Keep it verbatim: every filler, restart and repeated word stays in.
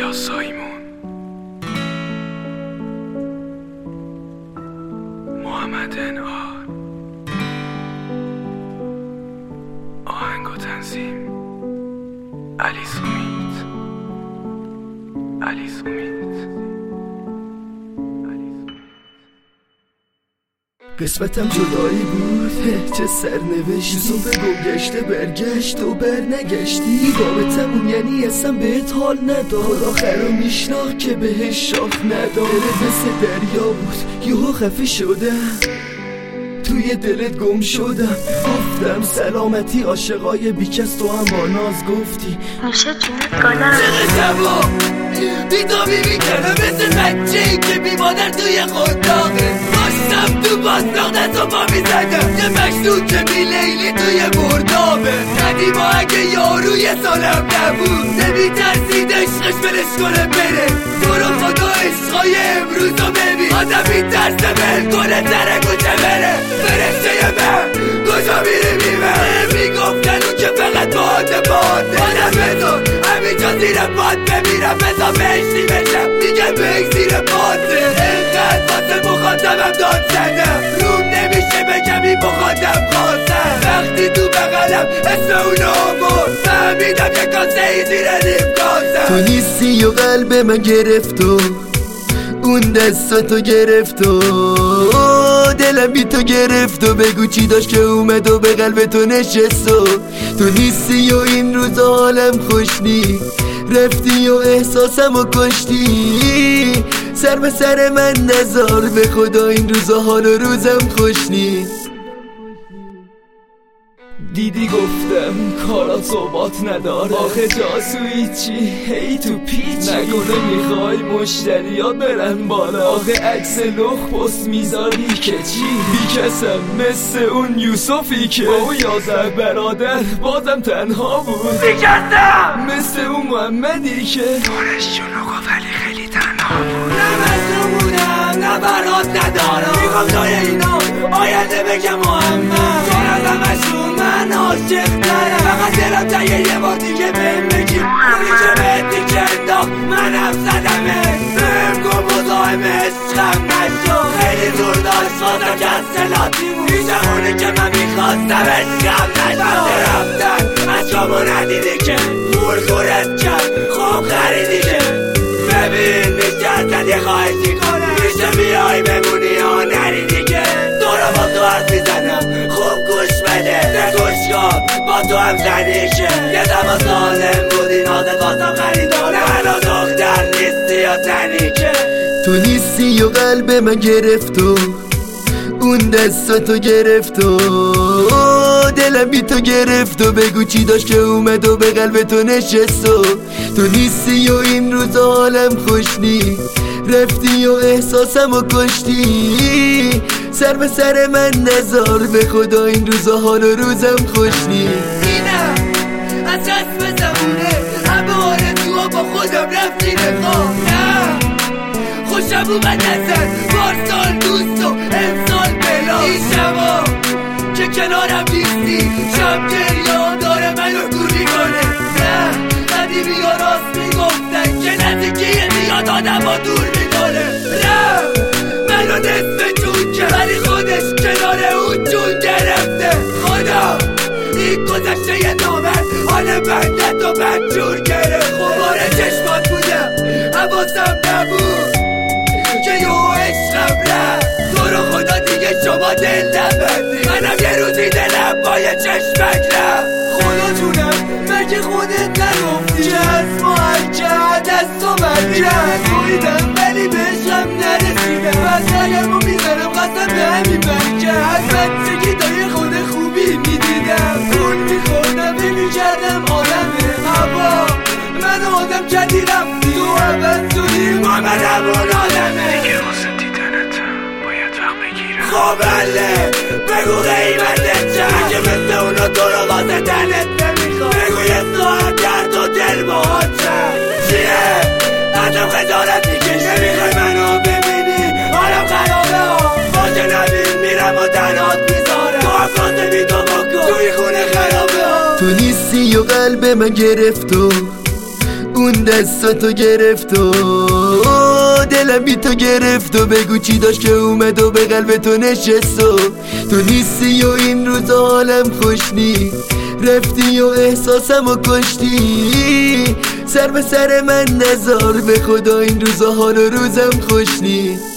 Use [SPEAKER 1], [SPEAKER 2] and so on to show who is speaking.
[SPEAKER 1] کلاساییمون محمد انعار، آهنگ و تنظیم علی سومیت علی سومیت
[SPEAKER 2] قسمتم جدایی بود، چه سرنوشتی. یوسف گم گشته برگشت و بر نگشتی. بابتمون یعنی اصلا بهت حال نداد. خدا خرو میشناخت که بهش شاخ نداد. دلت مثل دریا بود یهو خفه شدم، توی دلت گم شدم. گفتم سلامتی عاشقای بیکس، تو هم با ناز گفتی
[SPEAKER 3] میشه جونت گلم.
[SPEAKER 2] چقدر شبا بیدامی میکنم مثل بچه‌ای که بی مادر توی خودداغه. باشتم تو باستاق دست و پا میزدم، یه مشتون که بی لیلی توی بردابه. قدیما اگه یاروی سالم نبود نمیترسید عشقش بلش کنه بره. تو رو خدا عشقای امروز رو ببین، آدم میترسه بل کنه تره کجه بره. فرشته من کجا میری میبره، میگفتن اون که فقط باده باده. آدم بزن همینجا زیر باد بمیرم بزا بهشتی بشم، دیگه بهش زیر باده. اینقدر واسه مخاطبم داد زدم، روم نمیشه بگم این مخاطب خواستم. وقتی تو بغلم اسم اونو آورد فهمیدم که کاسه ای زیر نیم کاسم. تو نیستی و قلب من گرفت و اون دستاتو گرفت و دلم بی تو گرفت و بگو چی داشت که اومد و به قلب تو نشست. و تو نیستی و این روزا حالم خوش نی، رفتی و احساسم و کشتی. سر به سر من نزار، به خدا این روزا حال و روزم خوش نی. دیدی گفتم کارا ثبات نداره، آخه جاسویی چی هی تو پیچی. نکنه میخوای مشتریات برن بالا، آخه عکس لخ پست میذاری که چی. بیکسم مثل اون یوسفی که با اون یازده برادر بازم تنها بود. بیکسم مثل اون محمدی که
[SPEAKER 1] دورش جونو گفت ولی خیلی تنها بود.
[SPEAKER 2] نه مثل بودم نه برات ندارم، میخوام جای اینا آینده بگم محمد. چون از همشون من عاشق دارم، فقط دلم تایه یه بار دیگه بهم بگی اونی که بهت دیگه انداخت منم زدمه. بهم گم مزاحم عشقم نشو، خیلی زور داشت خواستم کنسلاتی بود. پیشم اونی که من میخواستم عشقم نشو. رفتن عشقامو ندیدی که پول خورت کرد خوب خریدی که. ببین میشترکت یه خواهشی کنم، میشه بیای بمونی یا نری دیگه. تو رو با تو حرف میزنم خوب گوش بده، نگوش کن با تو هم زنی که یه دما ظالم بودی نازت واسم خریدانه. منو دختر نیستی یا زنی که تو نیستی و قلب من گرفت و اون دستاتو گرفت و دلم بی تو گرفت و بگو چی داشت که اومد و به قلب تو نشست. و تو نیستی و این روزا حالم خوش نی، رفتی و احساسم و کشتی. سر به سر من نزار، به خدا این روزا حال و روزم خوش نی. اینم از رسم زمونه همه آرزوها با خودم رفتی رخواه. نه خوشم اومد ازن پارسال دوست و امسال بلا. این شبا که کنارم نیستی شب دریا داره منو دور میکنه. نه قدیمی ها راست میگفتن که نزدیکی میاد آدم ها دور میکنه. نه منو نصف جون که ولی خودش کنار اون جون گرفته. خدا این گذشته یه نامد حال بندت و بدجور گرفت. خباره چشمات بودم حواسم نبود که یه عشقم رفت. تو رو خدا دیگه شما دل نبندی، منم یه روزی دلم با یه چشمک رفت. خدا جونم مگه خودت نگفتی که از ما هرکه دست و من کرد. بایدم ولی بهشم نرسیدم، وزنگم رو میزنم قسم به همین بنکه. از بچگی تا یه خود خوبی میدیدم، پول میخوردم میکردم آدمه هوا. من آدم کردی رفتی تو عوض شدی محمدم اون آدمه.
[SPEAKER 1] دیگه واسه دیدنتم باید وقت بگیرم.
[SPEAKER 2] خب بله بگو قیمتت چند که مثل اونا تو رو واسه تنت نمیخواد. بگو یه ساعت درد و دل باهات چند چیه قدم خجالت میکش. نمیخوای منو ببینی حالم خرابه ها، باشه نبین میرم و تنات میذارم. تو هم کاسه بی تو بکن توی خونه خرابه ها. تو نیستی و قلب من گرفت و
[SPEAKER 3] مهربون دستاتو گرفت و دلم بی تو گرفت و بگو چی داشت که اومد و به قلب تو نشست و تو نیستی و این روزا حالم خوش نی، رفتی و احساسم و کشتی. سر به سر من نزار به خدا این روزا حال و روزم خوش نی.